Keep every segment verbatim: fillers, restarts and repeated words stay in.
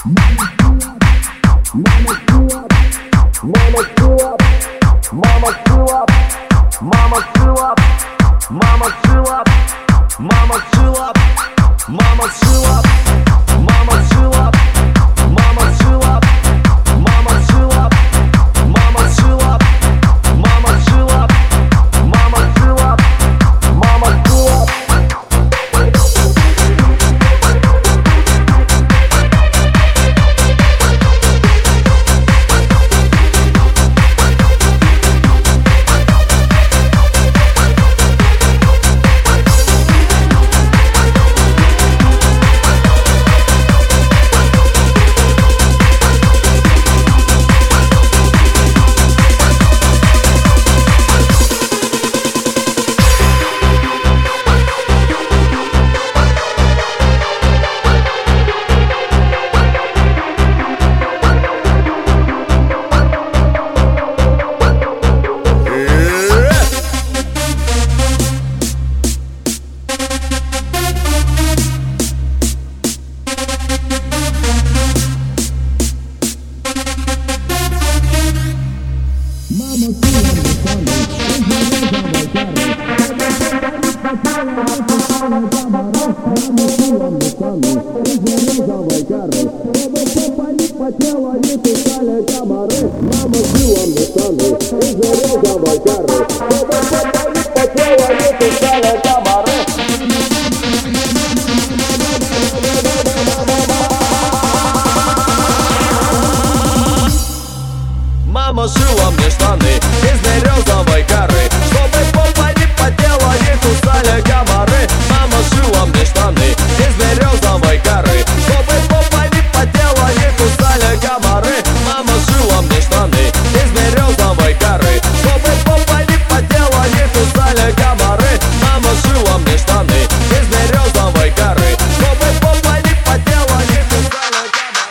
Мама шила мне штаны из березовой коры, чтобы попа не потела и кусали комары. Мама шила мне штаны из березовой коры, чтобы попа не потела и кусали комары. Мама шила мне штаны из березовой коры, чтобы попа не потела и кусали комары. Мама шила мне штаны из березовой коры, чтобы попа не потела и кусали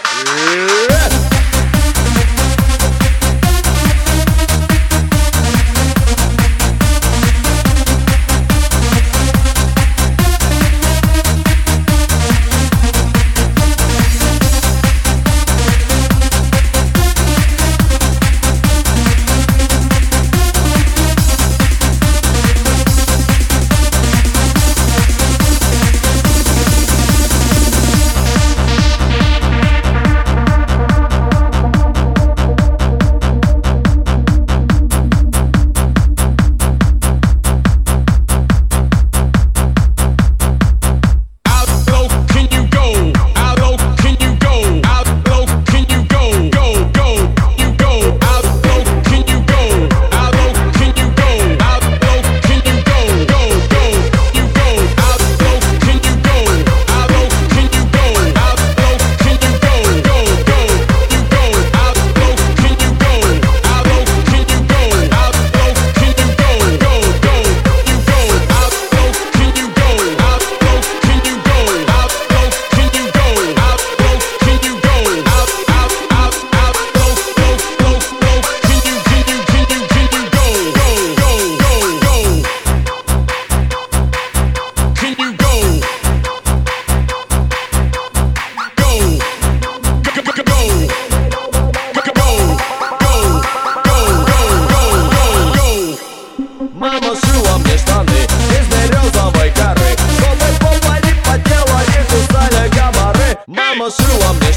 комары. Мама шила мне штаны из березовой коры, чтобы попа не потела и кусали комары. Мама шила мне